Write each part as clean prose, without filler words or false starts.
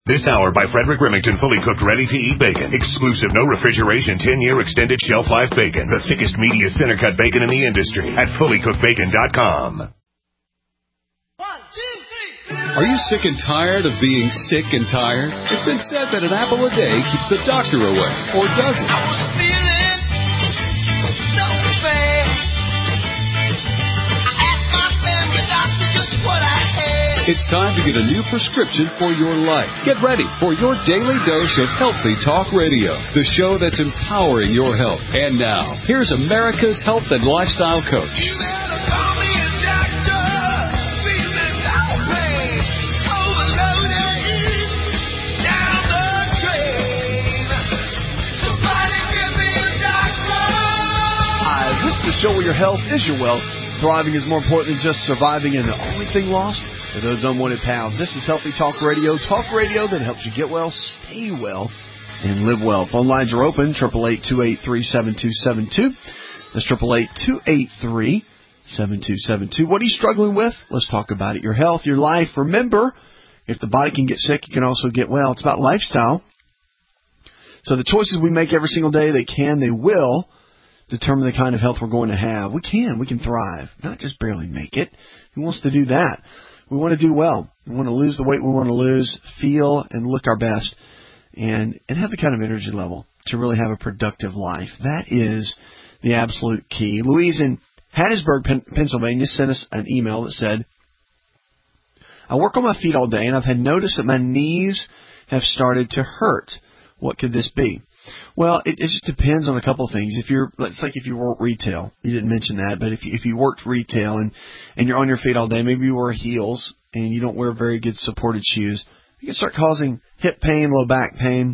This hour by Frederick Remington, fully cooked, ready-to-eat bacon. Exclusive, no refrigeration, 10-year extended shelf life bacon. The thickest, meatiest center-cut bacon in the industry at fullycookedbacon.com. 1, 2, 3. Are you sick and tired of being sick and tired? It's been said that an apple a day keeps the doctor away, or does it? I was feeling so bad. I asked my family doctor just what I had. It's time to get a new prescription for your life. Get ready for your daily dose of Healthy Talk Radio, the show that's empowering your health. And now, here's America's health and lifestyle coach. You better call me a doctor. Feeling no pain. Overloaded. Down the drain. Somebody give me a doctor. Hi, this is the show where your health is your wealth. Thriving is more important than just surviving, and the only thing lost are those unwanted pounds. This is Healthy Talk Radio that helps you get well, stay well, and live well. Phone lines are open, 888-283-7272. That's 888-283-7272. What are you struggling with? Let's talk about it. Your health, your life. Remember, if the body can get sick, it can also get well. It's about lifestyle. So the choices we make every single day, they will determine the kind of health we're going to have. We can thrive, not just barely make it. Who wants to do that? We want to do well. We want to lose the weight we want to lose, feel and look our best, and have the kind of energy level to really have a productive life. That is the absolute key. Louise in Hattiesburg, Pennsylvania sent us an email that said, I work on my feet all day and I've had noticed that my knees have started to hurt. What could this be? Well, it just depends on a couple of things. It's like if you work retail, you didn't mention that, but if you worked retail and you're on your feet all day, maybe you wear heels and you don't wear very good supported shoes, you can start causing hip pain, low back pain,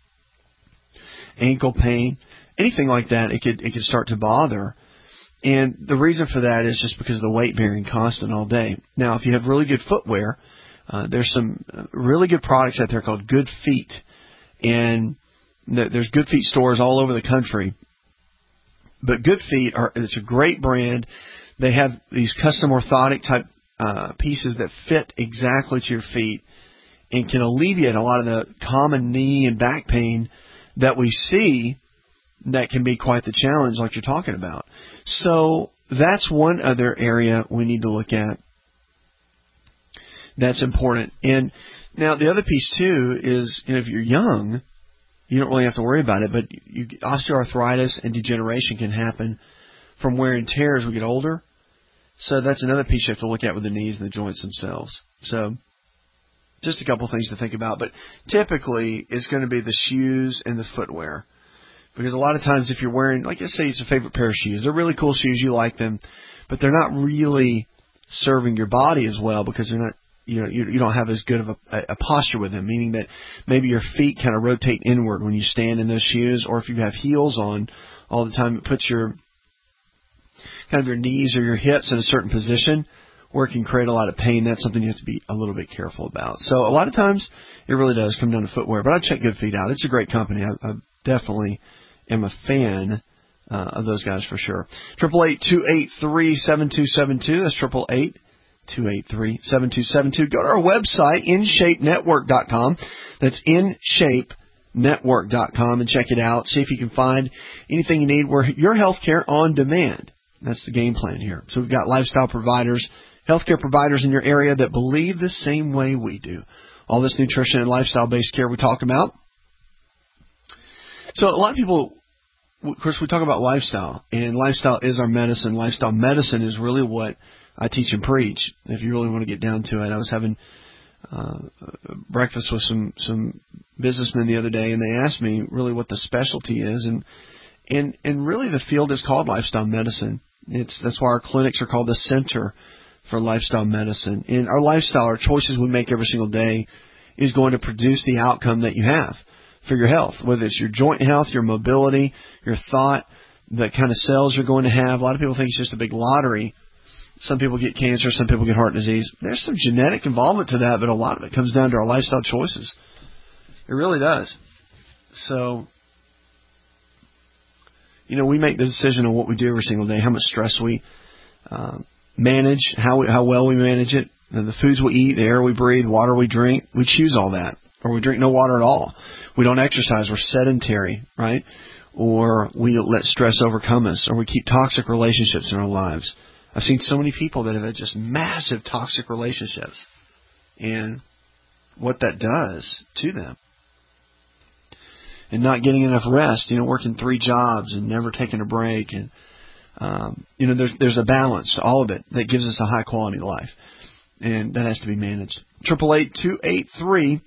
ankle pain, anything like that. It could start to bother. And the reason for that is just because of the weight bearing constant all day. Now, if you have really good footwear, there's some really good products out there called Good Feet, and there's Good Feet stores all over the country. But Good Feet it's a great brand. They have these custom orthotic type pieces that fit exactly to your feet and can alleviate a lot of the common knee and back pain that we see that can be quite the challenge like you're talking about. So that's one other area we need to look at. That's important. And now the other piece too is, if you're young, you don't really have to worry about it, but osteoarthritis and degeneration can happen from wear and tear as we get older. So that's another piece you have to look at with the knees and the joints themselves. So just a couple of things to think about. But typically it's going to be the shoes and the footwear. Because a lot of times if you're wearing, like let's say it's a favorite pair of shoes, they're really cool shoes, you like them, but they're not really serving your body as well because they're not, you don't have as good of a posture with them, meaning that maybe your feet kind of rotate inward when you stand in those shoes, or if you have heels on all the time, it puts your knees or your hips in a certain position where it can create a lot of pain. That's something you have to be a little bit careful about. So a lot of times it really does come down to footwear, but I'd check Good Feet out. It's a great company. I definitely am a fan of those guys for sure. 888-283-7272. That's 888-283-7272. Go to our website, InShapeNetwork.com. That's InShapeNetwork.com, and check it out. See if you can find anything you need. We're your healthcare on demand. That's the game plan here. So we've got lifestyle providers, healthcare providers in your area that believe the same way we do. All this nutrition and lifestyle-based care we talk about. So a lot of people, of course, we talk about lifestyle, and lifestyle is our medicine. Lifestyle medicine is really what I teach and preach, if you really want to get down to it. I was having breakfast with some businessmen the other day, and they asked me really what the specialty is, and really the field is called lifestyle medicine. That's why our clinics are called the Center for Lifestyle Medicine. And our lifestyle, our choices we make every single day, is going to produce the outcome that you have for your health, whether it's your joint health, your mobility, your thought, the kind of cells you're going to have. A lot of people think it's just a big lottery. Some people get cancer, some people get heart disease. There's some genetic involvement to that, but a lot of it comes down to our lifestyle choices. It really does. So, we make the decision on what we do every single day, how much stress we manage, how well we manage it, the foods we eat, the air we breathe, water we drink. We choose all that. or we drink no water at all. We don't exercise. We're sedentary, right? Or we let stress overcome us, or we keep toxic relationships in our lives. I've seen so many people that have had just massive toxic relationships, and what that does to them. And not getting enough rest, working 3 jobs and never taking a break. And, there's a balance to all of it that gives us a high quality life. And that has to be managed. 888-283-7272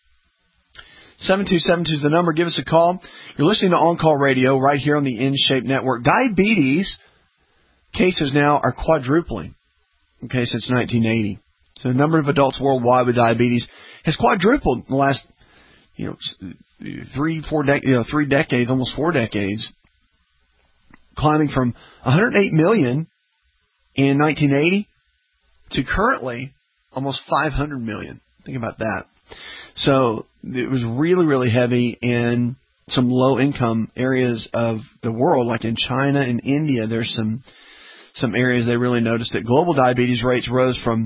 is the number. Give us a call. You're listening to On Call Radio right here on the In Shape Network. Diabetes cases now are quadrupling, since 1980. So the number of adults worldwide with diabetes has quadrupled in the last 3 decades, almost 4 decades, climbing from 108 million in 1980 to currently almost 500 million. Think about that. So it was really, really heavy in some low-income areas of the world, like in China and India. There's some areas they really noticed that global diabetes rates rose from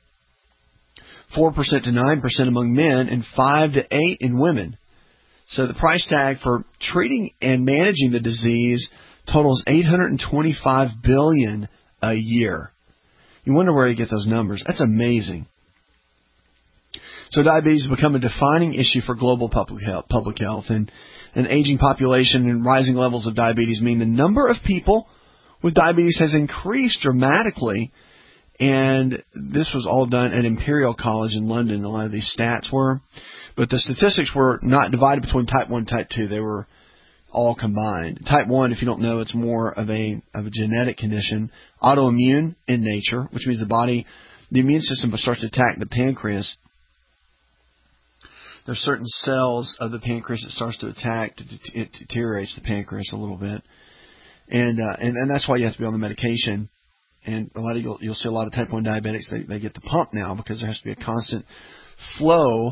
4% to 9% among men and 5 to 8% in women. So the price tag for treating and managing the disease totals $825 billion a year. You wonder where they get those numbers. That's amazing. So diabetes has become a defining issue for global public health, and an aging population and rising levels of diabetes mean the number of people with diabetes has increased dramatically. And this was all done at Imperial College in London, a lot of these stats were. But the statistics were not divided between type 1 and type 2. They were all combined. Type 1, if you don't know, it's more of a genetic condition, autoimmune in nature, which means the immune system starts to attack the pancreas. There's certain cells of the pancreas that starts to attack. It deteriorates the pancreas a little bit. And that's why you have to be on the medication. And you'll see a lot of type 1 diabetics, they get the pump now because there has to be a constant flow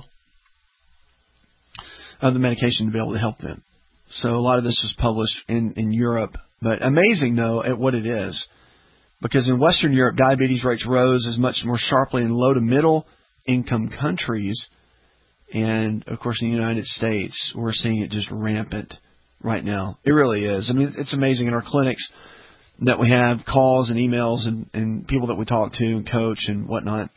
of the medication to be able to help them. So a lot of this was published in Europe. But amazing, though, at what it is. Because in Western Europe, diabetes rates rose as much more sharply in low to middle income countries. And, of course, in the United States, we're seeing it just rampant right now. It really is. I mean, it's amazing. In our clinics that we have, calls and emails and people that we talk to and coach and whatnot,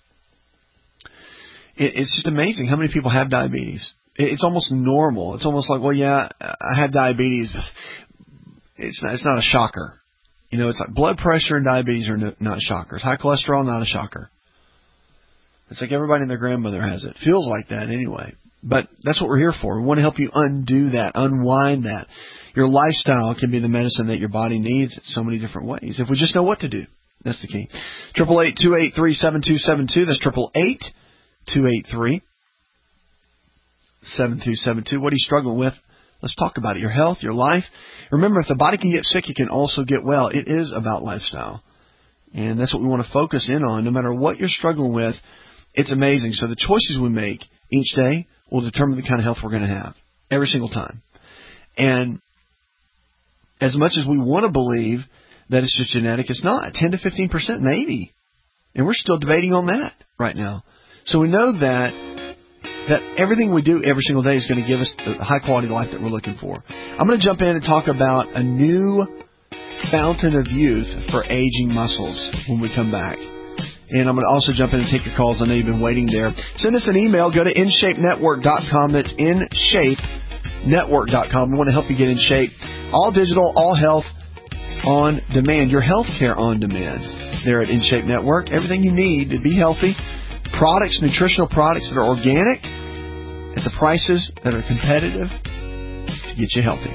it's just amazing how many people have diabetes. It's almost normal. It's almost like, well, yeah, I have diabetes. It's not a shocker. It's like blood pressure and diabetes are not shockers. High cholesterol, not a shocker. It's like everybody and their grandmother has it. Feels like that anyway. But that's what we're here for. We want to help you undo that, unwind that. Your lifestyle can be the medicine that your body needs in so many different ways. If we just know what to do, that's the key. 888-283-7272. That's 888-283-7272. What are you struggling with? Let's talk about it. Your health, your life. Remember, if the body can get sick, it can also get well. It is about lifestyle. And that's what we want to focus in on. No matter what you're struggling with, it's amazing. So the choices we make each day will determine the kind of health we're going to have every single time. And as much as we want to believe that it's just genetic, it's not. 10 to 15% maybe. And we're still debating on that right now. So we know that everything we do every single day is going to give us the high-quality life that we're looking for. I'm going to jump in and talk about a new fountain of youth for aging muscles when we come back. And I'm going to also jump in and take your calls. I know you've been waiting there. Send us an email. Go to InShapeNetwork.com. That's InShapeNetwork.com. We want to help you get in shape. All digital, all health on demand. Your health care on demand there at InShape Network. Everything you need to be healthy. Products, nutritional products that are organic at the prices that are competitive to get you healthy.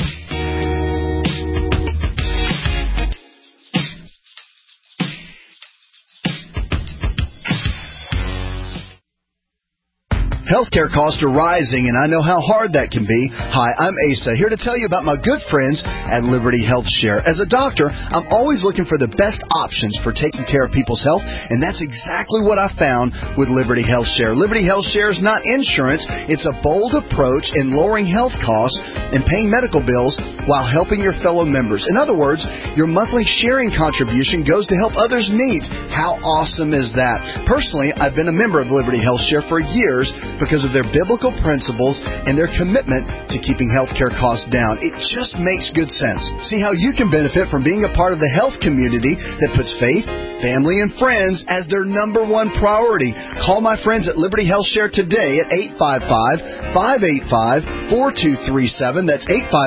Healthcare costs are rising, and I know how hard that can be. Hi, I'm Asa, here to tell you about my good friends at Liberty Health Share. As a doctor, I'm always looking for the best options for taking care of people's health, and that's exactly what I found with Liberty Health Share. Liberty Health Share is not insurance. It's a bold approach in lowering health costs and paying medical bills while helping your fellow members. In other words, your monthly sharing contribution goes to help others' needs. How awesome is that? Personally, I've been a member of Liberty Health Share for years because of their biblical principles and their commitment to keeping healthcare costs down. It just makes good sense. See how you can benefit from being a part of the health community that puts faith, family, and friends as their number one priority. Call my friends at Liberty Health Share today at 855-585-4237. That's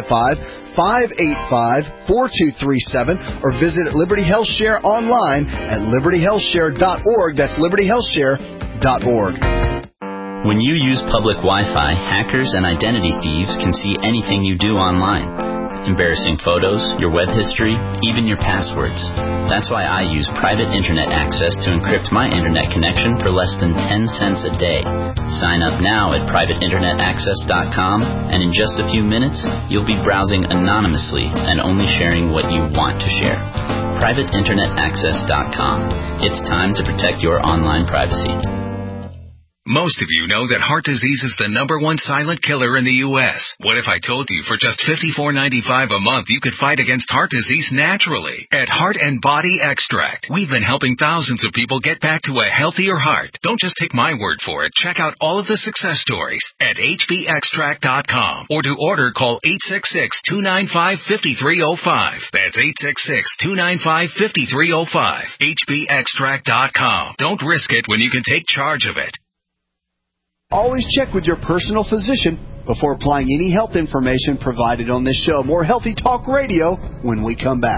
855-585-4237, or visit Liberty Health Share online at libertyhealthshare.org. That's libertyhealthshare.org. When you use public Wi-Fi, hackers and identity thieves can see anything you do online. Embarrassing photos, your web history, even your passwords. That's why I use private internet access to encrypt my internet connection for less than 10 cents a day. Sign up now at privateinternetaccess.com, and in just a few minutes, you'll be browsing anonymously and only sharing what you want to share. privateinternetaccess.com. It's time to protect your online privacy. Most of you know that heart disease is the number one silent killer in the U.S. What if I told you for just $54.95 a month you could fight against heart disease naturally? At Heart and Body Extract, we've been helping thousands of people get back to a healthier heart. Don't just take my word for it. Check out all of the success stories at hbextract.com, or to order, call 866-295-5305. That's 866-295-5305. hbextract.com. Don't risk it when you can take charge of it. Always check with your personal physician before applying any health information provided on this show. More Healthy Talk Radio when we come back.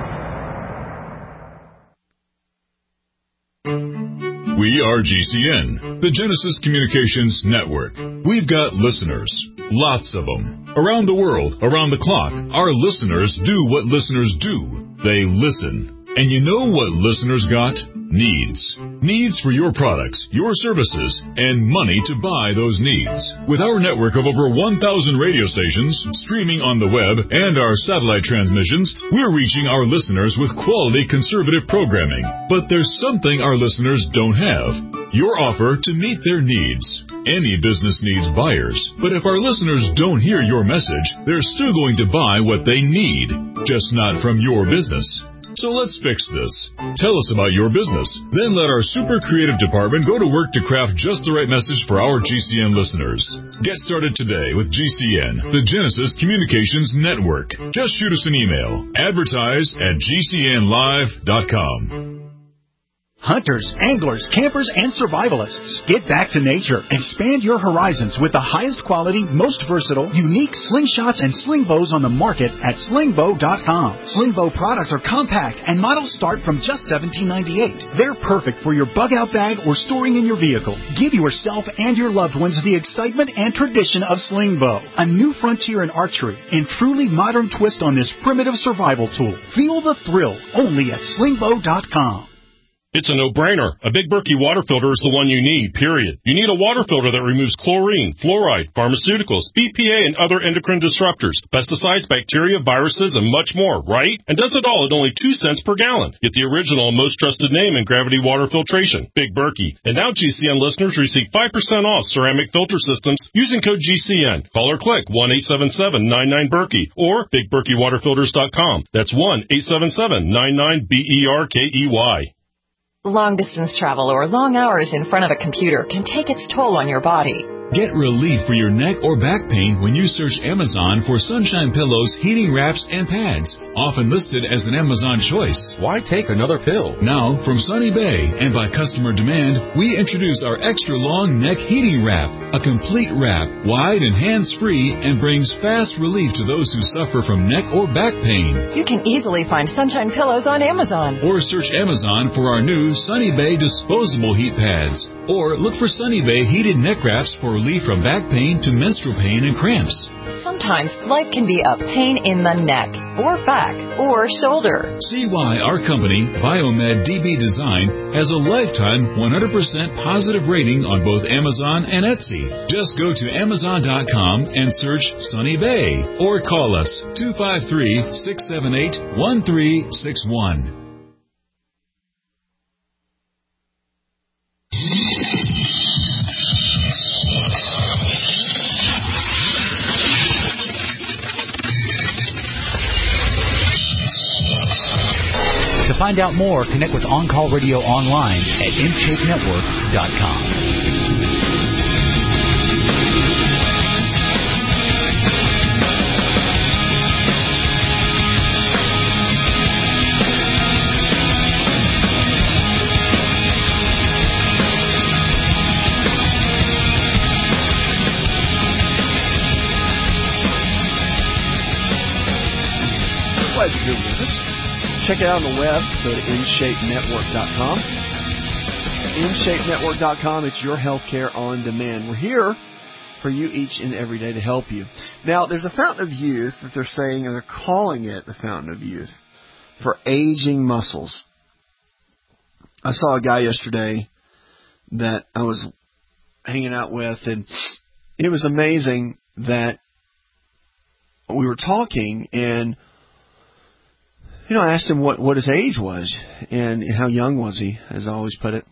We are GCN, the Genesis Communications Network. We've got listeners, lots of them. Around the world, around the clock, our listeners do what listeners do. They listen. And you know what listeners got? Needs. Needs for your products, your services, and money to buy those needs. With our network of over 1,000 radio stations, streaming on the web, and our satellite transmissions, we're reaching our listeners with quality conservative programming. But there's something our listeners don't have. Your offer to meet their needs. Any business needs buyers, but if our listeners don't hear your message, they're still going to buy what they need, just not from your business. So let's fix this. Tell us about your business. Then let our super creative department go to work to craft just the right message for our GCN listeners. Get started today with GCN, the Genesis Communications Network. Just shoot us an email. Advertise@gcnlive.com. Hunters, anglers, campers, and survivalists. Get back to nature. Expand your horizons with the highest quality, most versatile, unique slingshots and sling bows on the market at slingbow.com. Sling bow products are compact and models start from just $17.98. They're perfect for your bug-out bag or storing in your vehicle. Give yourself and your loved ones the excitement and tradition of sling bow. A new frontier in archery and truly modern twist on this primitive survival tool. Feel the thrill only at slingbow.com. It's a no-brainer. A Big Berkey water filter is the one you need, period. You need a water filter that removes chlorine, fluoride, pharmaceuticals, BPA, and other endocrine disruptors, pesticides, bacteria, viruses, and much more, right? And does it all at only 2 cents per gallon. Get the original and most trusted name in gravity water filtration, Big Berkey. And now GCN listeners receive 5% off ceramic filter systems using code GCN. Call or click 1-877-99-BERKEY or BigBerkeyWaterFilters.com. That's 1-877-99-BERKEY. Long-distance travel or long hours in front of a computer can take its toll on your body. Get relief for your neck or back pain when you search Amazon for Sunshine Pillows, heating wraps, and pads, often listed as an Amazon choice. Why take another pill? Now, from Sunny Bay and by customer demand, we introduce our extra long neck heating wrap, a complete wrap, wide and hands-free, and brings fast relief to those who suffer from neck or back pain. You can easily find Sunshine Pillows on Amazon. Or search Amazon for our new Sunny Bay disposable heat pads. Or look for Sunny Bay heated neck wraps for relief from back pain to menstrual pain and cramps. Sometimes life can be a pain in the neck, or back, or shoulder. See why our company, Biomed DB Design, has a lifetime 100% positive rating on both Amazon and Etsy. Just go to Amazon.com and search Sunny Bay, or call us 253-678-1361. To find out more, connect with On Call Radio online at InShapeNetwork.com. check it out on the web. Go to InShapeNetwork.com. InShapeNetwork.com. It's your healthcare on demand. We're here for you each and every day to help you. Now, there's a fountain of youth that they're saying, and they're calling it the fountain of youth for aging muscles. I saw a guy yesterday that I was hanging out with, and it was amazing that we were talking, and I asked him what his age was and how young was he, as I always put it.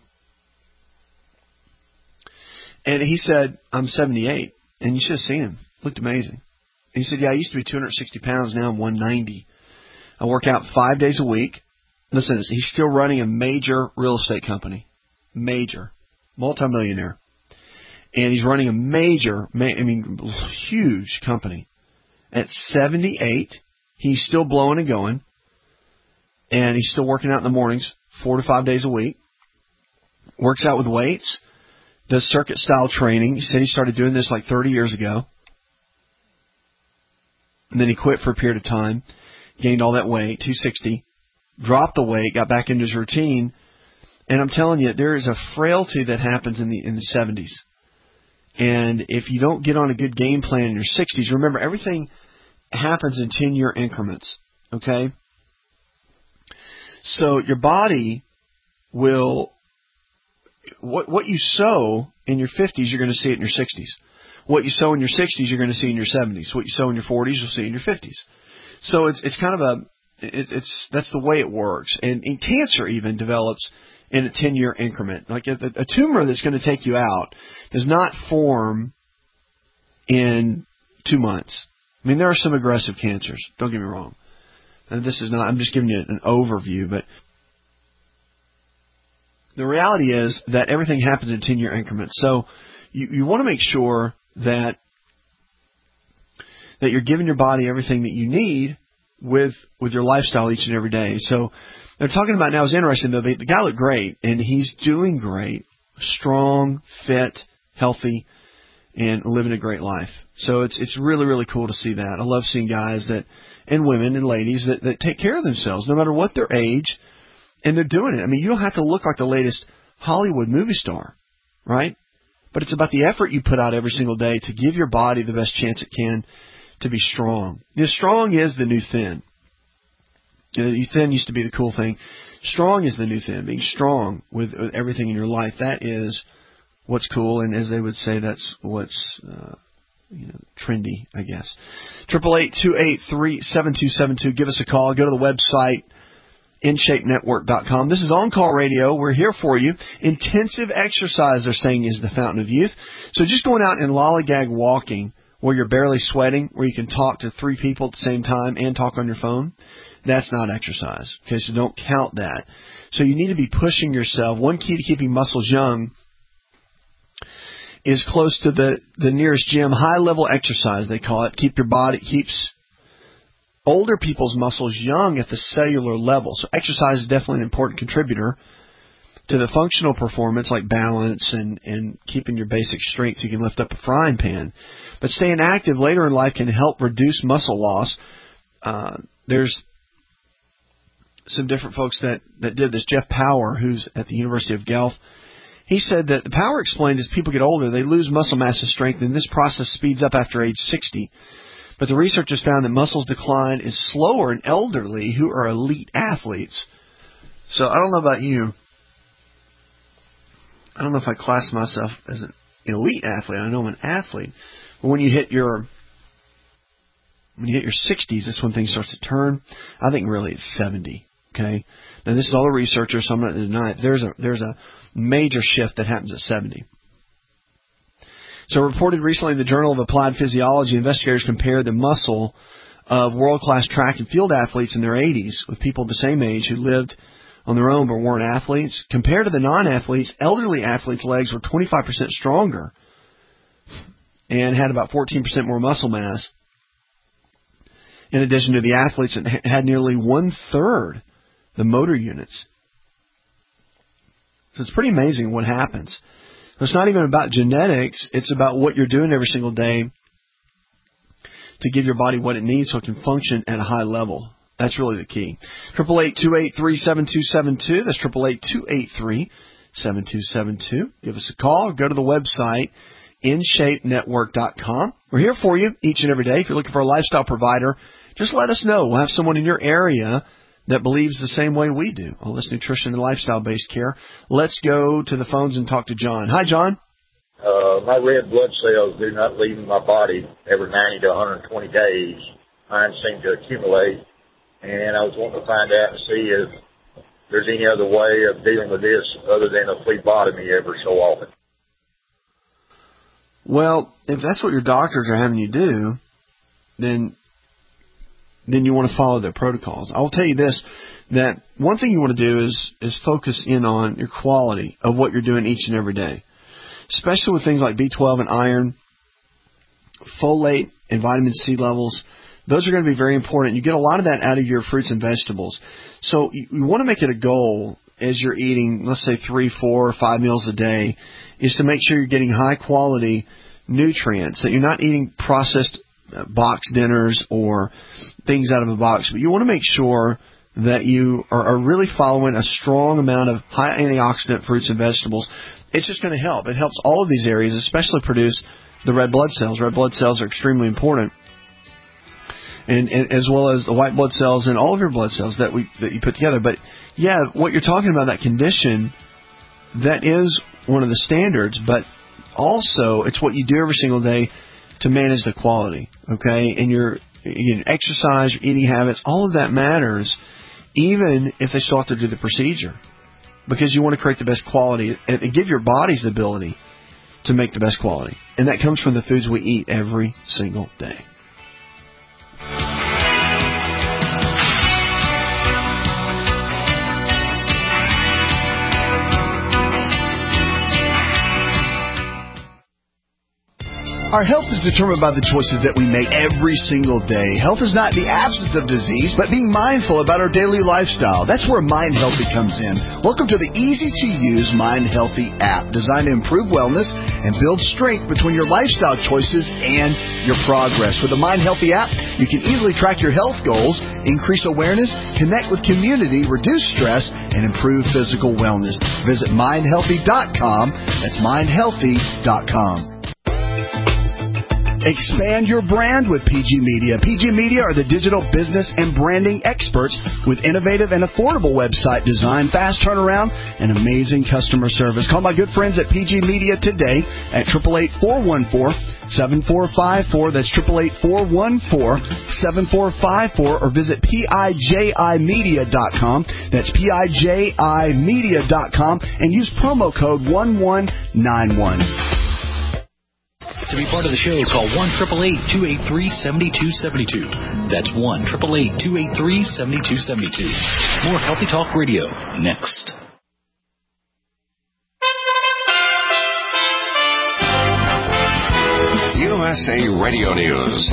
And he said, I'm 78. And you should have seen him. Looked amazing. And he said, I used to be 260 pounds. Now I'm 190. I work out 5 days a week. Listen, he's still running a major real estate company. Major. Multimillionaire. And he's running a huge company. At 78, he's still blowing and going. And he's still working out in the mornings, 4 to 5 days a week. Works out with weights. Does circuit-style training. He said he started doing this like 30 years ago. And then he quit for a period of time. Gained all that weight, 260. Dropped the weight, got back into his routine. And I'm telling you, there is a frailty that happens in the 70s. And if you don't get on a good game plan in your 60s, remember, everything happens in 10-year increments. Okay? So your body will... What you sow in your 50s, you're going to see it in your 60s. What you sow in your 60s, you're going to see in your 70s. What you sow in your 40s, you'll see in your 50s. So it's kind of that's the way it works. And cancer even develops in a 10-year increment. Like a tumor that's going to take you out does not form in 2 months. I mean, there are some aggressive cancers. Don't get me wrong. And this is not. I'm just giving you an overview, but. The reality is that everything happens in 10-year increments. So you want to make sure that you're giving your body everything that you need with your lifestyle each and every day. So they're talking about now is interesting, though. The guy looked great, and he's doing great, strong, fit, healthy, and living a great life. So it's really, really cool to see that. I love seeing guys and women and ladies that take care of themselves, no matter what their age. And they're doing it. I mean, you don't have to look like the latest Hollywood movie star, right? But it's about the effort you put out every single day to give your body the best chance it can to be strong. The strong is the new thin. Thin used to be the cool thing. Strong is the new thin. Being strong with everything in your life, that is what's cool. And as they would say, that's what's trendy, I guess. 888-283-7272. Give us a call. Go to the website. InShapeNetwork.com. This is On Call Radio. We're here for you. Intensive exercise, they're saying, is the fountain of youth. So just going out and lollygag walking where you're barely sweating, where you can talk to 3 people at the same time and talk on your phone, that's not exercise. Okay, so don't count that. So you need to be pushing yourself. One key to keeping muscles young is close to the nearest gym. High-level exercise, they call it. Keeps older people's muscles young at the cellular level. So exercise is definitely an important contributor to the functional performance, like balance and keeping your basic strength so you can lift up a frying pan. But staying active later in life can help reduce muscle loss. There's some different folks that did this. Jeff Power, who's at the University of Guelph, he said that the Power explained as people get older, they lose muscle mass and strength, and this process speeds up after age 60. But the researchers found that muscles decline is slower in elderly who are elite athletes. So I don't know about you. I don't know if I class myself as an elite athlete. I know I'm an athlete. But when you hit your 60s, that's when things start to turn. I think really it's 70. Okay. Now this is all the researchers, so I'm not going to deny it. There's a major shift that happens at 70. So reported recently in the Journal of Applied Physiology, investigators compared the muscle of world-class track and field athletes in their 80s with people the same age who lived on their own but weren't athletes. Compared to the non-athletes, elderly athletes' legs were 25% stronger and had about 14% more muscle mass. In addition to the athletes that had nearly 1/3 the motor units. So it's pretty amazing what happens. It's not even about genetics. It's about what you're doing every single day to give your body what it needs so it can function at a high level. That's really the key. 888-283-7272. That's 888-283-7272. Give us a call or go to the website, InShapeNetwork.com. We're here for you each and every day. If you're looking for a lifestyle provider, just let us know. We'll have someone in your area that believes the same way we do. All this nutrition and lifestyle-based care. Let's go to the phones and talk to John. Hi, John. My red blood cells do not leave my body every 90 to 120 days. Mine seem to accumulate, and I was wanting to find out and see if there's any other way of dealing with this other than a phlebotomy every so often. Well, if that's what your doctors are having you do, then you want to follow their protocols. I will tell you this, that one thing you want to do is focus in on your quality of what you're doing each and every day, especially with things like B12 and iron, folate and vitamin C levels. Those are going to be very important. You get a lot of that out of your fruits and vegetables. So you want to make it a goal as you're eating, let's say 3, 4, or 5 meals a day, is to make sure you're getting high quality nutrients, that you're not eating processed box dinners or things out of a box, but you want to make sure that you are really following a strong amount of high antioxidant fruits and vegetables. It's just going to help. It helps all of these areas, especially produce the red blood cells. Red blood cells are extremely important, and as well as the white blood cells and all of your blood cells that you put together. But yeah, what you're talking about, that condition, that is one of the standards, but also it's what you do every single day to manage the quality, okay? And your exercise, your eating habits, all of that matters, even if they still have to do the procedure, because you want to create the best quality and give your bodies the ability to make the best quality. And that comes from the foods we eat every single day. Our health is determined by the choices that we make every single day. Health is not the absence of disease, but being mindful about our daily lifestyle. That's where Mind Healthy comes in. Welcome to the easy-to-use Mind Healthy app, designed to improve wellness and build strength between your lifestyle choices and your progress. With the Mind Healthy app, you can easily track your health goals, increase awareness, connect with community, reduce stress, and improve physical wellness. Visit mindhealthy.com. That's mindhealthy.com. Expand your brand with PG Media. PG Media are the digital business and branding experts with innovative and affordable website design, fast turnaround, and amazing customer service. Call my good friends at PG Media today at 888-414-7454. That's 888-414-7454, or visit PIJImedia.com. That's PIJImedia.com, and use promo code 1191. To be part of the show, call 1-888-283-7272. That's 1-888-283-7272. More Healthy Talk Radio next. USA Radio News.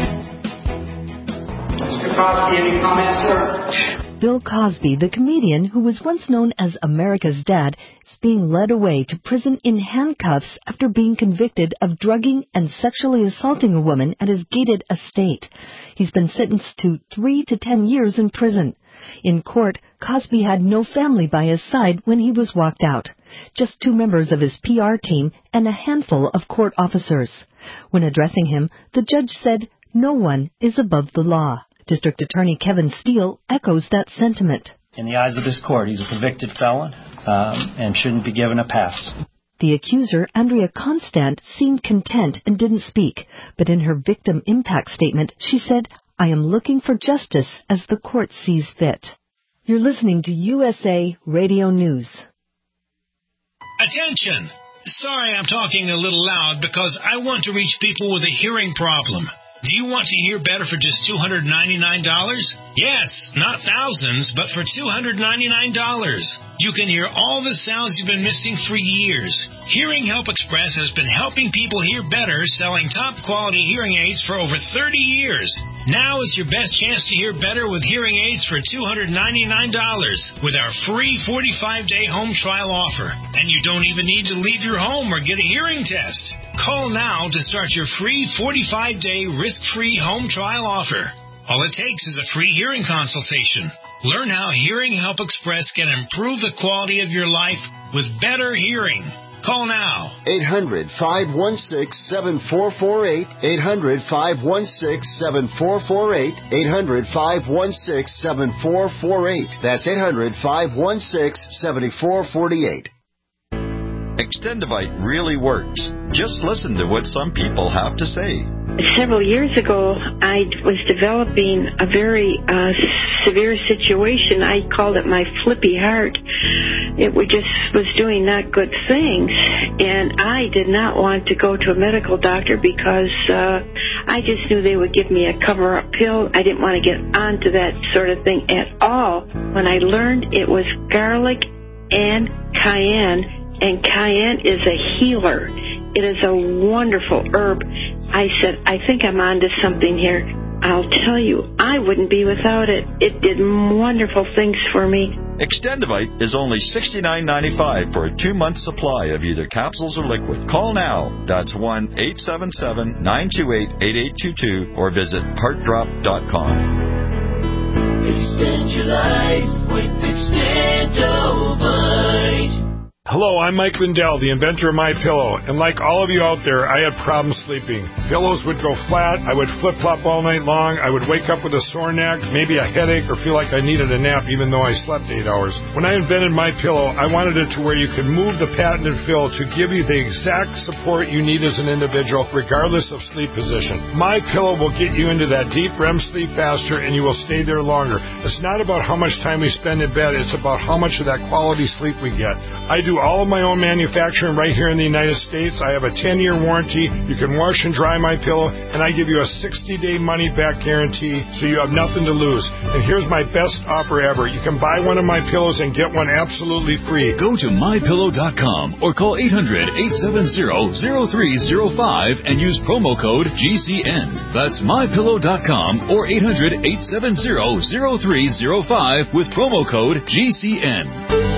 Mr. Cosby, any comments, sir? Bill Cosby, the comedian who was once known as America's Dad, is being led away to prison in handcuffs after being convicted of drugging and sexually assaulting a woman at his gated estate. He's been sentenced to 3 to 10 years in prison. In court, Cosby had no family by his side when he was walked out. Just 2 members of his PR team and a handful of court officers. When addressing him, the judge said, "No one is above the law." District Attorney Kevin Steele echoes that sentiment. In the eyes of this court, he's a convicted felon and shouldn't be given a pass. The accuser, Andrea Constant, seemed content and didn't speak, but in her victim impact statement, she said, "I am looking for justice as the court sees fit." You're listening to USA Radio News. Attention! Sorry I'm talking a little loud because I want to reach people with a hearing problem. Do you want to hear better for just $299? Yes, not thousands, but for $299. You can hear all the sounds you've been missing for years. Hearing Help Express has been helping people hear better, selling top-quality hearing aids for over 30 years. Now is your best chance to hear better with hearing aids for $299 with our free 45-day home trial offer. And you don't even need to leave your home or get a hearing test. Call now to start your free 45-day risk-free home trial offer. All it takes is a free hearing consultation. Learn how Hearing Help Express can improve the quality of your life with better hearing. Call now. 800-516-7448. 800-516-7448. 800-516-7448. That's 800-516-7448. Extendivite really works. Just listen to what some people have to say. Several years ago, I was developing a very severe situation. I called it my flippy heart. It just was doing not good things, and I did not want to go to a medical doctor because I just knew they would give me a cover-up pill. I didn't want to get onto that sort of thing at all. When I learned it was garlic and cayenne, and cayenne is a healer. It is a wonderful herb. I said, I think I'm onto something here. I'll tell you, I wouldn't be without it. It did wonderful things for me. Extendivite is only $69.95 for a 2-month supply of either capsules or liquid. Call now. That's 1-877-928-8822 or visit heartdrop.com. Extend your life with Extendivite. Hello, I'm Mike Lindell, the inventor of MyPillow, and like all of you out there, I had problems sleeping. Pillows would go flat, I would flip-flop all night long, I would wake up with a sore neck, maybe a headache, or feel like I needed a nap even though I slept 8 hours. When I invented MyPillow, I wanted it to where you could move the patented fill to give you the exact support you need as an individual, regardless of sleep position. MyPillow will get you into that deep REM sleep faster, and you will stay there longer. It's not about how much time we spend in bed, it's about how much of that quality sleep we get. I do all of my own manufacturing right here in the United States. I have a 10-year warranty. You can wash and dry my pillow, and I give you a 60-day money-back guarantee, so you have nothing to lose. And here's my best offer ever. You can buy one of my pillows and get one absolutely free. Go to MyPillow.com or call 800-870-0305 and use promo code GCN. That's MyPillow.com or 800-870-0305 with promo code GCN.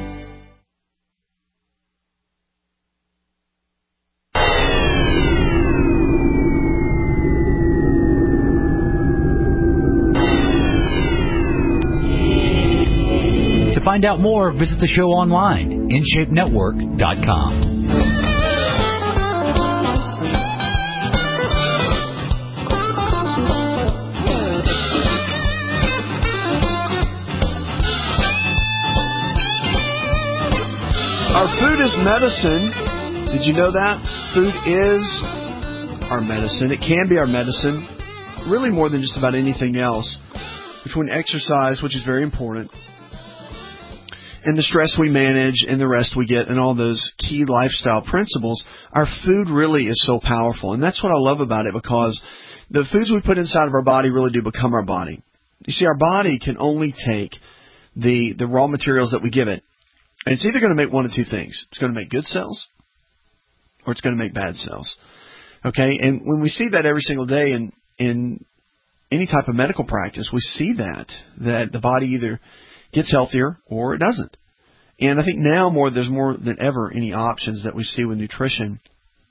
To find out more, visit the show online, InShapeNetwork.com. Our food is medicine. Did you know that? Food is our medicine. It can be our medicine, really more than just about anything else. Between exercise, which is very important, and the stress we manage and the rest we get and all those key lifestyle principles, our food really is so powerful. And that's what I love about it, because the foods we put inside of our body really do become our body. You see, our body can only take the raw materials that we give it. And it's either going to make one of two things. It's going to make good cells or it's going to make bad cells. Okay? And when we see that every single day in any type of medical practice, we see that the body either gets healthier or it doesn't. And I think now there's more than ever any options that we see with nutrition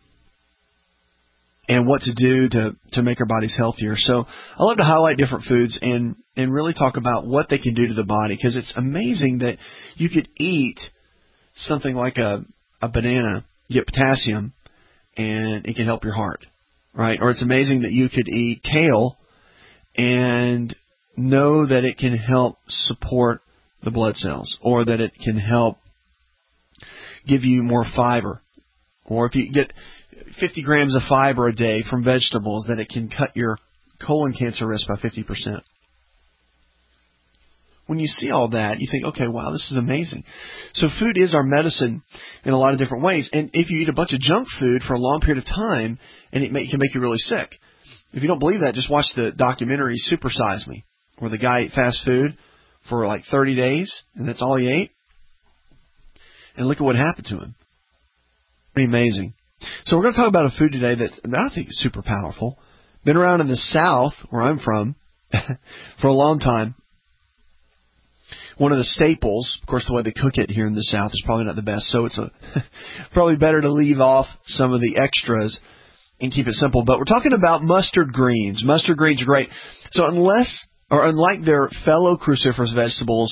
and what to do to make our bodies healthier. So I love to highlight different foods and really talk about what they can do to the body, because it's amazing that you could eat something like a banana, get potassium, and it can help your heart, right? Or it's amazing that you could eat kale and know that it can help support the blood cells, or that it can help give you more fiber. Or if you get 50 grams of fiber a day from vegetables, that it can cut your colon cancer risk by 50%. When you see all that, you think, okay, wow, this is amazing. So food is our medicine in a lot of different ways. And if you eat a bunch of junk food for a long period of time, and it can make you really sick. If you don't believe that, just watch the documentary Super Size Me, where the guy ate fast food for like 30 days, and that's all he ate. And look at what happened to him. Pretty amazing. So we're going to talk about a food today that I think is super powerful. Been around in the South, where I'm from, for a long time. One of the staples, of course, the way they cook it here in the South is probably not the best, so it's probably better to leave off some of the extras. and keep it simple. But we're talking about mustard greens. Mustard greens are great. So unlike their fellow cruciferous vegetables,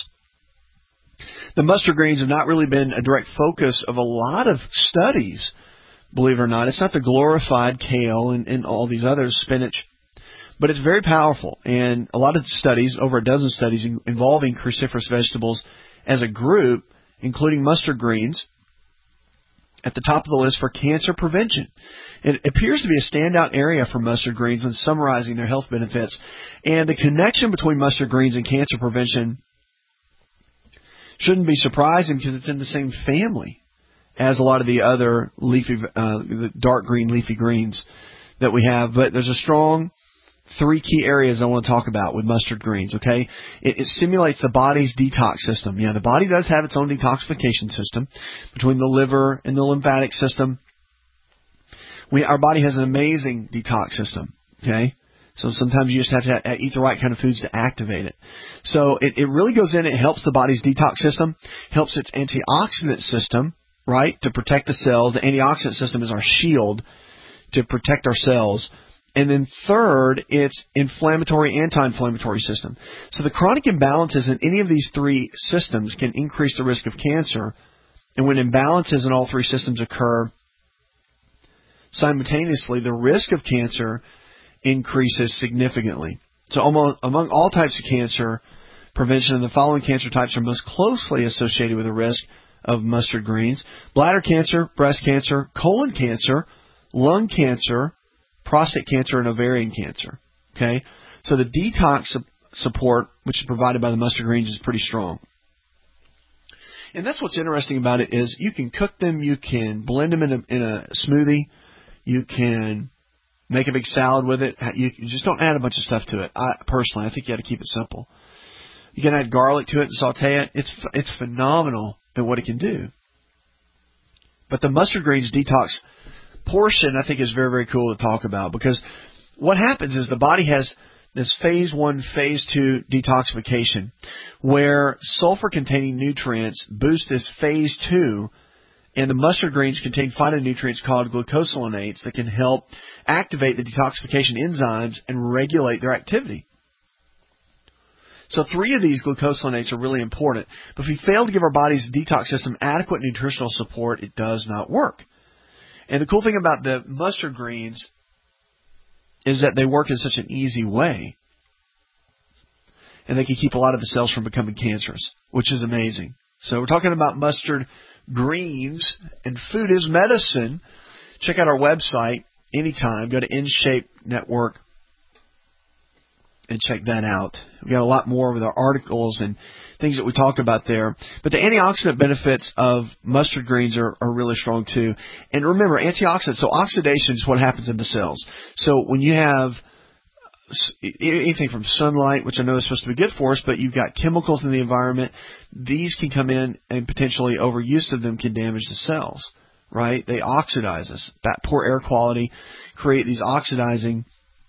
the mustard greens have not really been a direct focus of a lot of studies, believe it or not. It's not the glorified kale and all these others, spinach, but it's very powerful. And a lot of studies, over a dozen studies involving cruciferous vegetables as a group, including mustard greens, at the top of the list for cancer prevention. It appears to be a standout area for mustard greens when summarizing their health benefits. And the connection between mustard greens and cancer prevention shouldn't be surprising because it's in the same family as a lot of the other leafy, the dark green leafy greens that we have. But there's a strong 3 key areas I want to talk about with mustard greens, okay? It stimulates the body's detox system. Yeah, the body does have its own detoxification system between the liver and the lymphatic system. Our body has an amazing detox system, okay? So sometimes you just have to eat the right kind of foods to activate it. So it really goes in, it helps the body's detox system, helps its antioxidant system, right, to protect the cells. The antioxidant system is our shield to protect our cells. And then third, it's inflammatory, anti-inflammatory system. So the chronic imbalances in any of these 3 systems can increase the risk of cancer. And when imbalances in all 3 systems occur simultaneously, the risk of cancer increases significantly. So among all types of cancer prevention, the following cancer types are most closely associated with the risk of mustard greens: bladder cancer, breast cancer, colon cancer, lung cancer, prostate cancer, and ovarian cancer. Okay? So the detox support, which is provided by the mustard greens, is pretty strong. And that's what's interesting about it is you can cook them, you can blend them in a smoothie, you can make a big salad with it. You just don't add a bunch of stuff to it. Personally, I think you got to keep it simple. You can add garlic to it and saute it. It's phenomenal at what it can do. But the mustard greens detox portion, I think, is very, very cool to talk about, because what happens is the body has this phase 1, phase 2 detoxification where sulfur-containing nutrients boost this phase 2, and the mustard greens contain phytonutrients called glucosinolates that can help activate the detoxification enzymes and regulate their activity. So 3 of these glucosinolates are really important. But if we fail to give our body's detox system adequate nutritional support, it does not work. And the cool thing about the mustard greens is that they work in such an easy way. And they can keep a lot of the cells from becoming cancerous, which is amazing. So we're talking about mustard greens, and food is medicine. Check out our website anytime. Go to InShape Network and check that out. We've got a lot more with our articles and things that we talk about there. But the antioxidant benefits of mustard greens are really strong too. And remember, antioxidants, so oxidation is what happens in the cells. So when you have anything from sunlight, which I know is supposed to be good for us, but you've got chemicals in the environment, these can come in and potentially overuse of them can damage the cells, right? They oxidize us. That poor air quality create these oxidation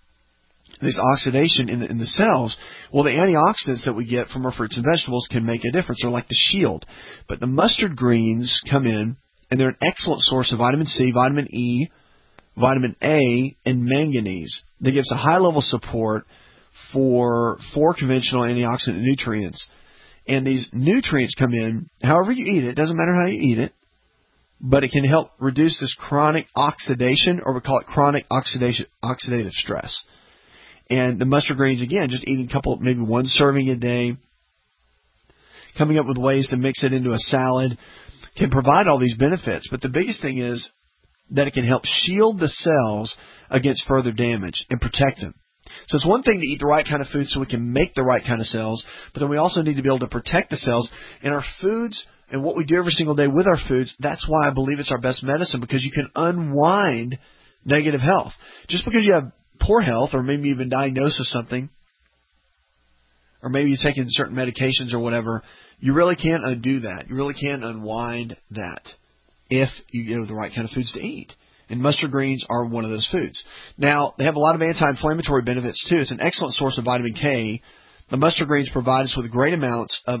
in the cells. Well, the antioxidants that we get from our fruits and vegetables can make a difference. They're like the shield. But the mustard greens come in, and they're an excellent source of vitamin C, vitamin E, vitamin A, and manganese. That gives a high level support for 4 conventional antioxidant nutrients. And these nutrients come in, however you eat it, doesn't matter how you eat it, but it can help reduce this chronic oxidation, or we call it chronic oxidative stress. And the mustard greens, again, just eating maybe 1 serving a day, coming up with ways to mix it into a salad, can provide all these benefits. But the biggest thing is that it can help shield the cells against further damage and protect them. So it's one thing to eat the right kind of food so we can make the right kind of cells, but then we also need to be able to protect the cells. And our foods and what we do every single day with our foods, that's why I believe it's our best medicine, because you can unwind negative health. Just because you have poor health, or maybe you've been diagnosed with something, or maybe you're taking certain medications or whatever, you really can't undo that. You really can't unwind that if you get the right kind of foods to eat. And mustard greens are one of those foods. Now, they have a lot of anti-inflammatory benefits too. It's an excellent source of vitamin K. The mustard greens provide us with great amounts of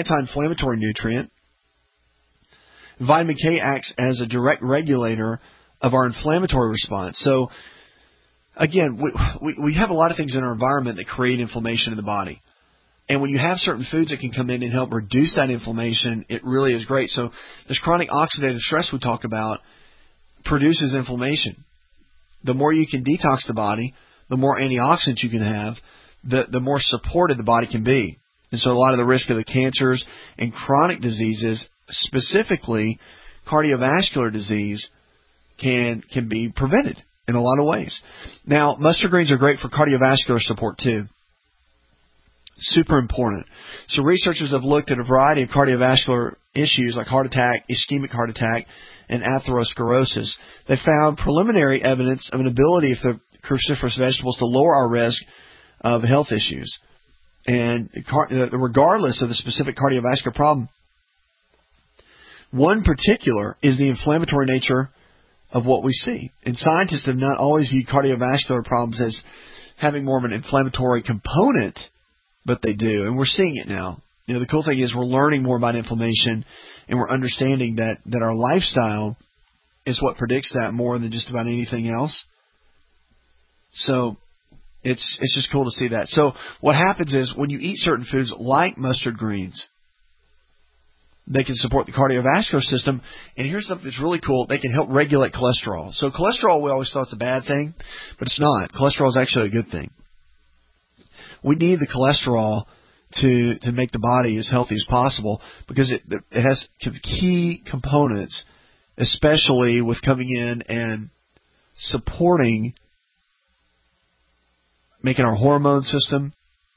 anti-inflammatory nutrient. Vitamin K acts as a direct regulator of our inflammatory response. So, again, we have a lot of things in our environment that create inflammation in the body. And when you have certain foods that can come in and help reduce that inflammation, it really is great. So this chronic oxidative stress we talk about produces inflammation. The more you can detox the body, the more antioxidants you can have, the more supported the body can be. And so a lot of the risk of the cancers and chronic diseases, specifically cardiovascular disease, can be prevented in a lot of ways. Now, mustard greens are great for cardiovascular support too. Super important. So researchers have looked at a variety of cardiovascular issues like heart attack, ischemic heart attack, and atherosclerosis. They found preliminary evidence of an ability of the cruciferous vegetables to lower our risk of health issues. And regardless of the specific cardiovascular problem, one particular is the inflammatory nature of what we see. And scientists have not always viewed cardiovascular problems as having more of an inflammatory component, but they do, and we're seeing it now. You know, the cool thing is we're learning more about inflammation, and we're understanding that our lifestyle is what predicts that more than just about anything else. So it's just cool to see that. So what happens is when you eat certain foods like mustard greens, they can support the cardiovascular system. And here's something that's really cool. They can help regulate cholesterol. So cholesterol, we always thought it's a bad thing, but it's not. Cholesterol is actually a good thing. We need the cholesterol to make the body as healthy as possible because it has key components, especially with coming in and supporting making our hormone system,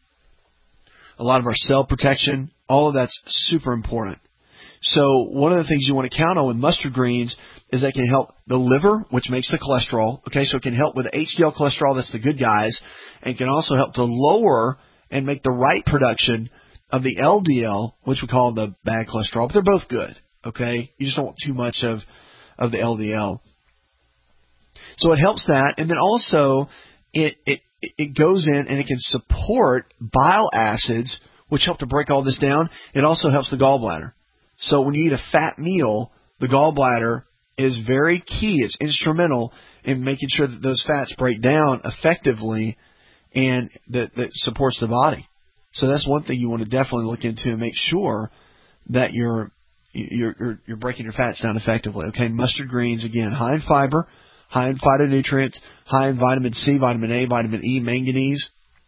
a lot of our cell protection, all of that's super important. So one of the things you want to count on with mustard greens is they can help the liver, which makes the cholesterol. Okay, so it can help with the HDL cholesterol, that's the good guys, and can also help to lower and make the right production of the LDL, which we call the bad cholesterol. But they're both good. Okay, you just don't want too much of the LDL. So it helps that, and then also it goes in and it can support bile acids, which help to break all this down. It also helps the gallbladder. So when you eat a fat meal, the gallbladder is very key. It's instrumental in making sure that those fats break down effectively and that supports the body. So that's one thing you want to definitely look into and make sure that you're breaking your fats down effectively. Okay, mustard greens, again, high in fiber, high in phytonutrients, high in vitamin C, vitamin A, vitamin E, manganese.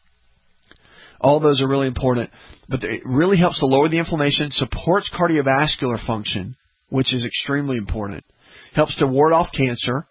All those are really important. But it really helps to lower the inflammation, supports cardiovascular function, which is extremely important. Helps to ward off cancer.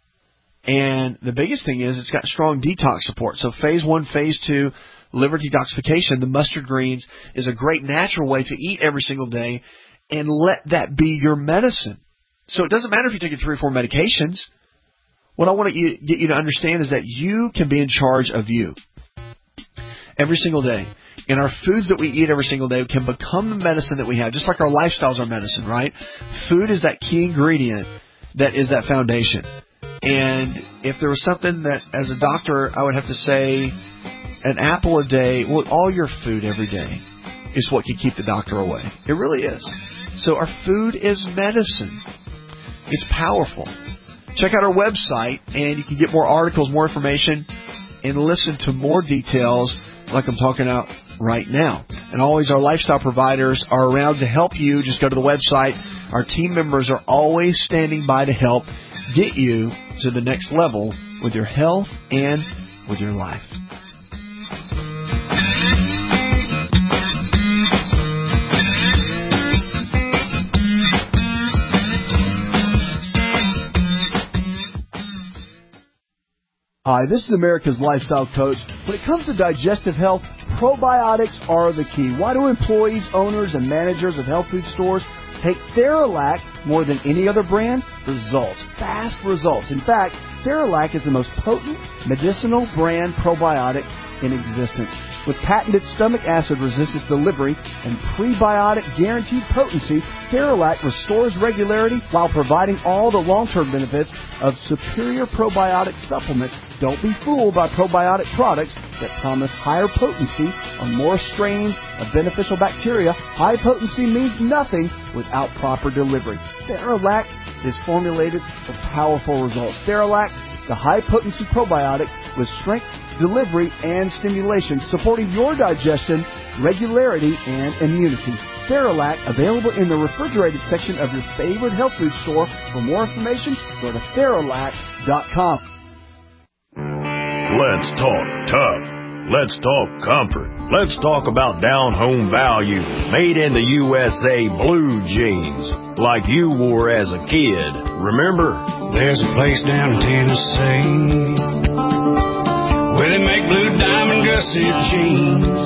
And the biggest thing is it's got strong detox support. So phase 1, phase 2, liver detoxification, the mustard greens is a great natural way to eat every single day and let that be your medicine. So it doesn't matter if you're taking 3 or 4 medications. What I want to get you to understand is that you can be in charge of you every single day. And our foods that we eat every single day can become the medicine that we have, just like our lifestyles are medicine, right? Food is that key ingredient that is that foundation. And if there was something that, as a doctor, I would have to say an apple a day, well, all your food every day is what can keep the doctor away. It really is. So our food is medicine. It's powerful. Check out our website, and you can get more articles, more information, and listen to more details like I'm talking about right now. And always our lifestyle providers are around to help you. Just go to the website. Our team members are always standing by to help get you to the next level with your health and with your life. Hi, this is America's Lifestyle Coach. When it comes to digestive health, probiotics are the key. Why do employees, owners, and managers of health food stores take Theralac more than any other brand? Results. Fast results. In fact, Theralac is the most potent medicinal brand probiotic in existence. With patented stomach acid resistance delivery and prebiotic guaranteed potency, Theralac restores regularity while providing all the long-term benefits of superior probiotic supplements. Don't be fooled by probiotic products that promise higher potency or more strains of beneficial bacteria. High potency means nothing without proper delivery. Theralac is formulated for powerful results. Theralac, the high-potency probiotic with strength, delivery, and stimulation, supporting your digestion, regularity, and immunity. Theralac, available in the refrigerated section of your favorite health food store. For more information, go to Theralac.com. Let's talk tough. Let's talk comfort. Let's talk about down-home value, made in the USA blue jeans, like you wore as a kid. Remember? There's a place down in Tennessee where they make blue diamond gusset jeans.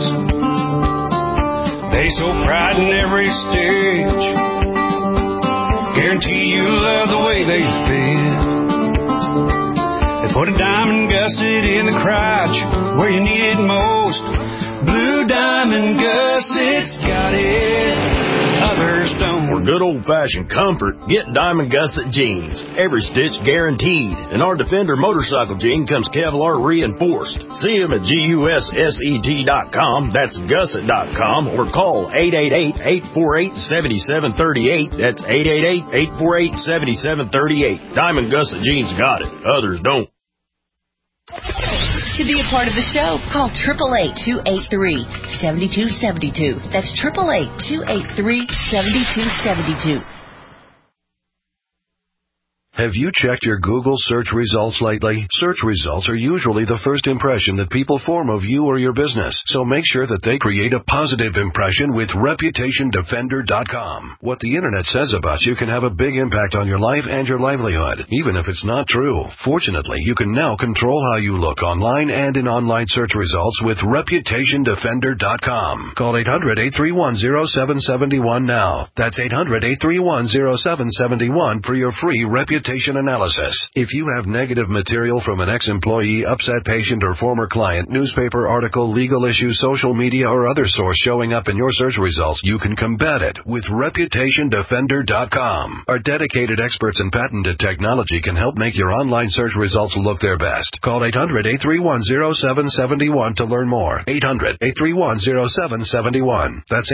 They show pride in every stitch, guarantee you love the way they fit. They put a diamond gusset in the crotch where you need it most. Blue Diamond Gussets got it, others don't. For good old-fashioned comfort, get Diamond Gusset jeans. Every stitch guaranteed. And our Defender motorcycle jean comes Kevlar reinforced. See them at GUSSET.com, that's gusset.com, or call 888-848-7738. That's 888-848-7738. Diamond Gusset jeans got it, others don't. To be a part of the show, call 888-283-7272. That's 888-283-7272. Have you checked your Google search results lately? Search results are usually the first impression that people form of you or your business, so make sure that they create a positive impression with ReputationDefender.com. What the Internet says about you can have a big impact on your life and your livelihood, even if it's not true. Fortunately, you can now control how you look online and in online search results with ReputationDefender.com. Call 800-831-0771 now. That's 800-831-0771 for your free reputation analysis. If you have negative material from an ex-employee, upset patient, or former client, newspaper article, legal issue, social media, or other source showing up in your search results, you can combat it with ReputationDefender.com. Our dedicated experts in patented technology can help make your online search results look their best. Call 800-831-0771 to learn more. 800-831-0771. That's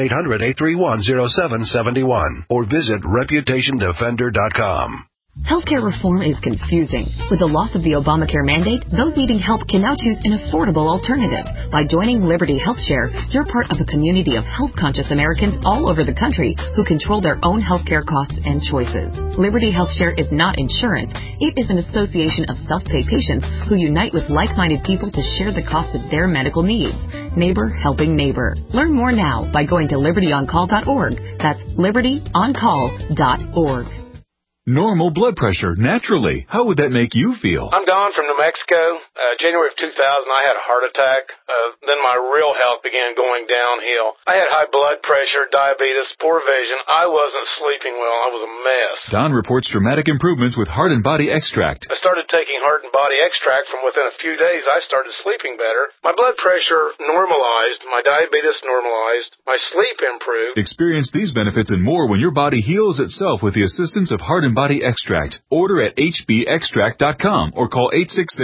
800-831-0771. Or visit ReputationDefender.com. Healthcare reform is confusing. With the loss of the Obamacare mandate, those needing help can now choose an affordable alternative. By joining Liberty HealthShare, you're part of a community of health-conscious Americans all over the country who control their own healthcare costs and choices. Liberty HealthShare is not insurance. It is an association of self-pay patients who unite with like-minded people to share the cost of their medical needs. Neighbor helping neighbor. Learn more now by going to libertyoncall.org. That's libertyoncall.org. Normal blood pressure, naturally. How would that make you feel? I'm Don from New Mexico. January of 2000, I had a heart attack. Then my real health began going downhill. I had high blood pressure, diabetes, poor vision. I wasn't sleeping well. I was a mess. Don reports dramatic improvements with Heart and Body Extract. I started taking Heart and Body Extract. From within a few days, I started sleeping better. My blood pressure normalized. My diabetes normalized. My sleep improved. Experience these benefits and more when your body heals itself with the assistance of Heart and Body Extract. Order at hbextract.com or call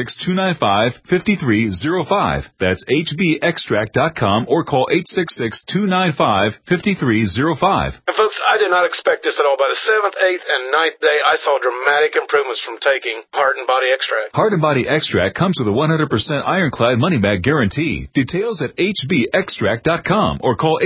866-295-5305. That's hbextract.com or call 866-295-5305. And folks, I did not expect this at all. By the 7th, 8th, and 9th day, I saw dramatic improvements from taking Heart and Body Extract. Heart and Body Extract comes with a 100% ironclad money-back guarantee. Details at hbextract.com or call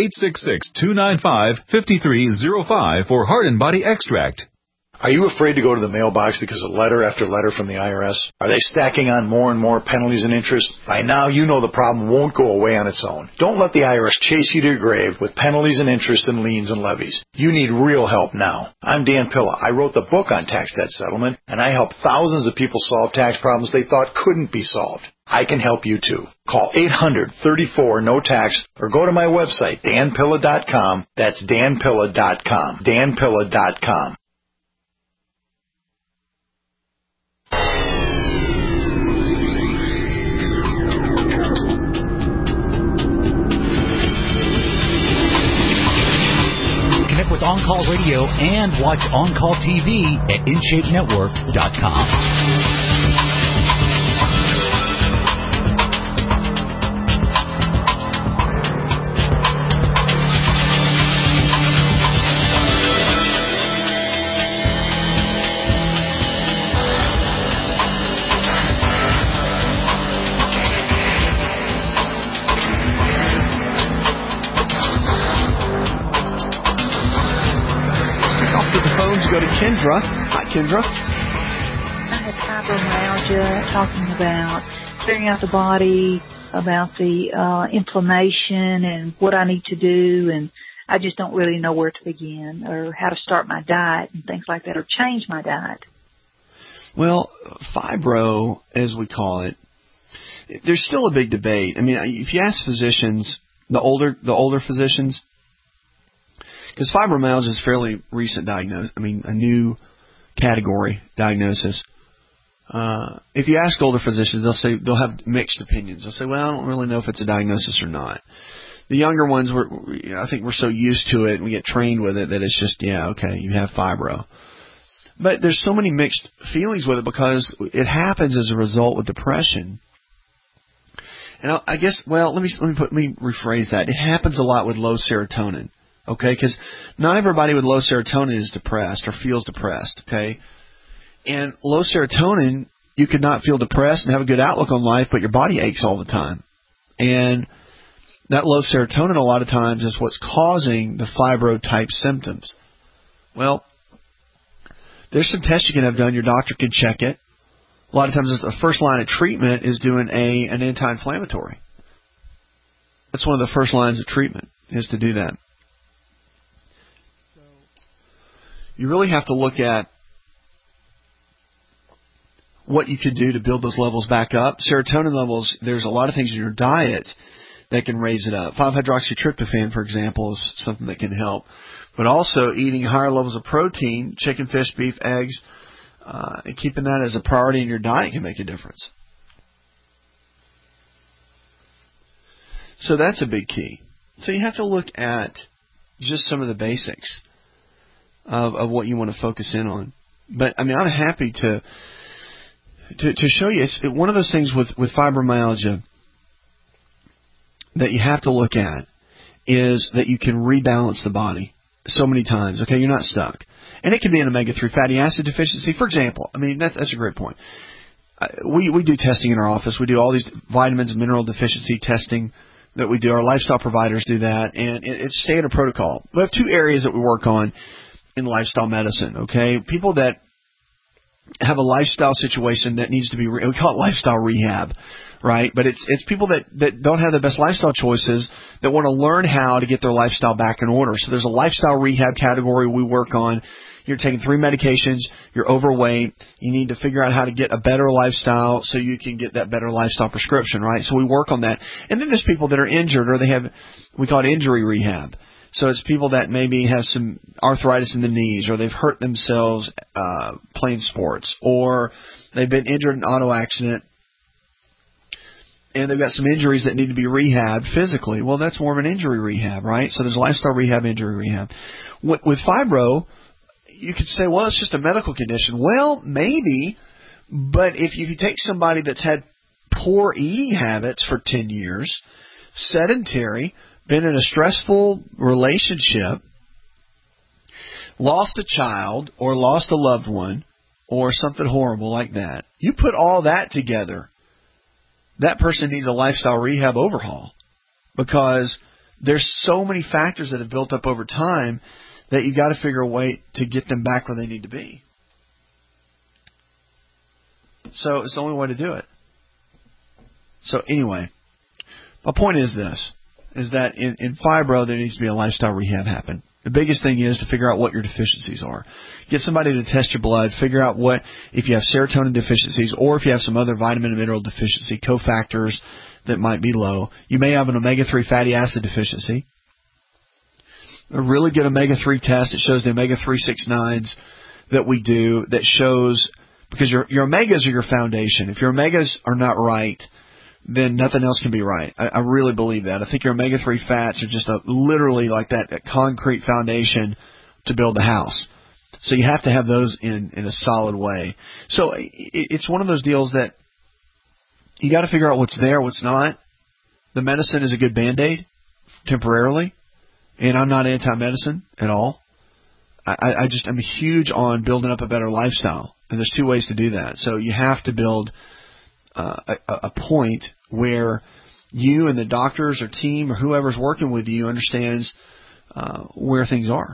866-295-5305 for Heart and Body Extract. Are you afraid to go to the mailbox because of letter after letter from the IRS? Are they stacking on more and more penalties and interest? By now, you know the problem won't go away on its own. Don't let the IRS chase you to your grave with penalties and interest and liens and levies. You need real help now. I'm Dan Pilla. I wrote the book on tax debt settlement, and I help thousands of people solve tax problems they thought couldn't be solved. I can help you too. Call 800-34-NO-TAX or go to my website, danpilla.com. That's danpilla.com. danpilla.com. Connect with On Call Radio and watch On Call TV at InShapeNetwork.com. Kendra. Hi, Kendra. I had fibromyalgia, talking about clearing out the body, about the inflammation and what I need to do, and I just don't really know where to begin or how to start my diet and things like that, or change my diet. Well, fibro, as we call it, there's still a big debate. I mean, if you ask physicians, the older physicians, because fibromyalgia is fairly recent diagnosis. I mean, a new category diagnosis. If you ask older physicians, they'll have mixed opinions. They'll say, well, I don't really know if it's a diagnosis or not. The younger ones, I think we're so used to it and we get trained with it that it's just, yeah, okay, you have fibro. But there's so many mixed feelings with it because it happens as a result with depression. And I guess, well, let me rephrase that. It happens a lot with low serotonin, okay? Because not everybody with low serotonin is depressed or feels depressed, okay? And low serotonin, you could not feel depressed and have a good outlook on life, but your body aches all the time. And that low serotonin a lot of times is what's causing the fibro-type symptoms. Well, there's some tests you can have done. Your doctor can check it. A lot of times the first line of treatment is doing an anti-inflammatory. That's one of the first lines of treatment, is to do that. You really have to look at what you could do to build those levels back up. Serotonin levels, there's a lot of things in your diet that can raise it up. 5-hydroxytryptophan, for example, is something that can help. But also eating higher levels of protein, chicken, fish, beef, eggs, and keeping that as a priority in your diet can make a difference. So that's a big key. So you have to look at just some of the basics of what you want to focus in on. But, I mean, I'm happy to show you. It's one of those things with fibromyalgia that you have to look at is that you can rebalance the body so many times. Okay, you're not stuck. And it can be an omega-3 fatty acid deficiency. For example, I mean, that's a great point. We do testing in our office. We do all these vitamins and mineral deficiency testing that we do. Our lifestyle providers do that, and it's standard protocol. We have two areas that we work on in lifestyle medicine, okay? People that have a lifestyle situation that needs to be, we call it lifestyle rehab, right? But it's people that don't have the best lifestyle choices that want to learn how to get their lifestyle back in order. So there's a lifestyle rehab category we work on. You're taking 3 medications, you're overweight, you need to figure out how to get a better lifestyle so you can get that better lifestyle prescription, right? So we work on that. And then there's people that are injured or they have, we call it injury rehab. So it's people that maybe have some arthritis in the knees or they've hurt themselves playing sports or they've been injured in an auto accident and they've got some injuries that need to be rehabbed physically. Well, that's more of an injury rehab, right? So there's lifestyle rehab, injury rehab. With fibro, you could say, well, it's just a medical condition. Well, maybe, but if you take somebody that's had poor eating habits for 10 years, sedentary, been in a stressful relationship, lost a child or lost a loved one or something horrible like that, you put all that together, that person needs a lifestyle rehab overhaul because there's so many factors that have built up over time that you got to figure a way to get them back where they need to be. So it's the only way to do it. So anyway, my point is this, is that in fibro there needs to be a lifestyle rehab happen. The biggest thing is to figure out what your deficiencies are. Get somebody to test your blood, figure out what, if you have serotonin deficiencies or if you have some other vitamin and mineral deficiency, cofactors that might be low. You may have an omega-3 fatty acid deficiency. A really good omega-3 test. It shows the omega-3 6-9s that we do that shows, because your omegas are your foundation. If your omegas are not right, then nothing else can be right. I really believe that. I think your omega-3 fats are just literally like that concrete foundation to build the house. So you have to have those in a solid way. So it's one of those deals that you got to figure out what's there, what's not. The medicine is a good Band-Aid temporarily. And I'm not anti-medicine at all. I'm huge on building up a better lifestyle. And there's 2 ways to do that. So you have to build a point where you and the doctors or team or whoever's working with you understands where things are.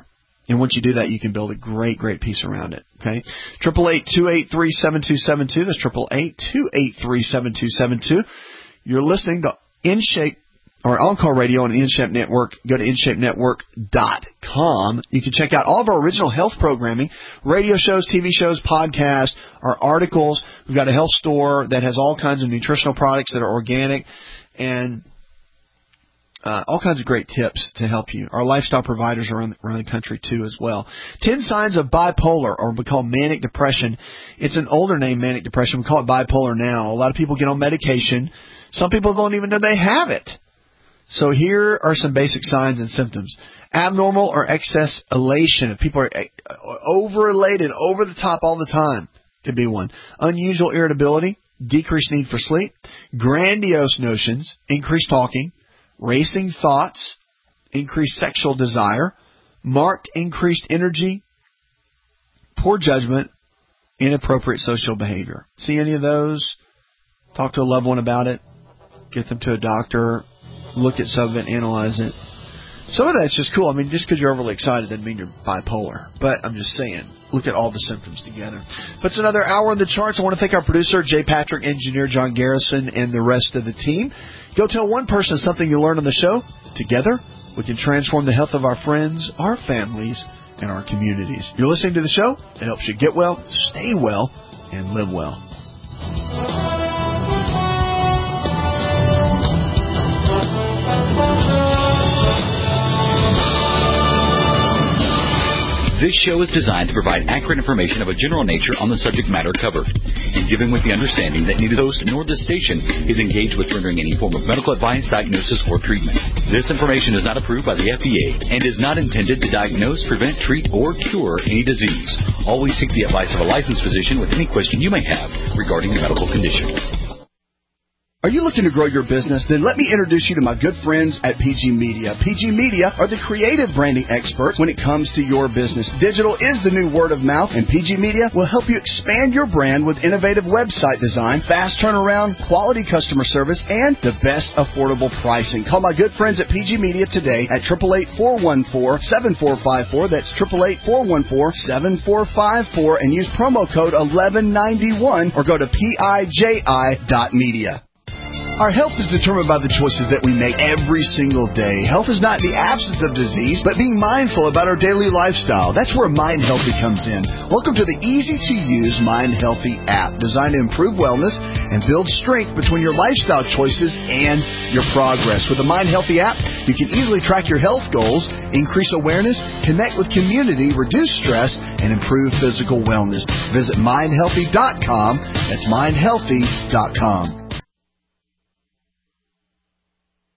And once you do that, you can build a great, great piece around it. Okay? 888-283-7272. That's 888-283-7272. You're listening to InShape or On-Call Radio on the InShape Network. Go to InShapeNetwork.com. You can check out all of our original health programming, radio shows, TV shows, podcasts, our articles. We've got a health store that has all kinds of nutritional products that are organic and all kinds of great tips to help you. Our lifestyle providers are around the country, too, as well. 10 signs of bipolar, or we call manic depression. It's an older name, manic depression. We call it bipolar now. A lot of people get on medication. Some people don't even know they have it. So here are some basic signs and symptoms. Abnormal or excess elation. If people are over-elated, over the top all the time, could be one. Unusual irritability, decreased need for sleep, grandiose notions, increased talking, racing thoughts, increased sexual desire, marked increased energy, poor judgment, inappropriate social behavior. See any of those? Talk to a loved one about it. Get them to a doctor. Look at some of it, analyze it. Some of that's just cool. I mean, just because you're overly excited doesn't mean you're bipolar. But I'm just saying, look at all the symptoms together. Puts another hour in the charts. I want to thank our producer, Jay Patrick, engineer John Garrison, and the rest of the team. Go tell one person something you learned on the show. Together, we can transform the health of our friends, our families, and our communities. You're listening to the show. It helps you get well, stay well, and live well. This show is designed to provide accurate information of a general nature on the subject matter covered, and given with the understanding that neither host nor this station is engaged with rendering any form of medical advice, diagnosis, or treatment. This information is not approved by the FDA and is not intended to diagnose, prevent, treat, or cure any disease. Always seek the advice of a licensed physician with any question you may have regarding a medical condition. Are you looking to grow your business? Then let me introduce you to my good friends at PG Media. PG Media are the creative branding experts when it comes to your business. Digital is the new word of mouth, and PG Media will help you expand your brand with innovative website design, fast turnaround, quality customer service, and the best affordable pricing. Call my good friends at PG Media today at 888-414-7454. That's 888-414-7454, and use promo code 1191 or go to PIJI.media. Our health is determined by the choices that we make every single day. Health is not the absence of disease, but being mindful about our daily lifestyle. That's where Mind Healthy comes in. Welcome to the easy-to-use Mind Healthy app, designed to improve wellness and build strength between your lifestyle choices and your progress. With the Mind Healthy app, you can easily track your health goals, increase awareness, connect with community, reduce stress, and improve physical wellness. Visit mindhealthy.com. That's mindhealthy.com.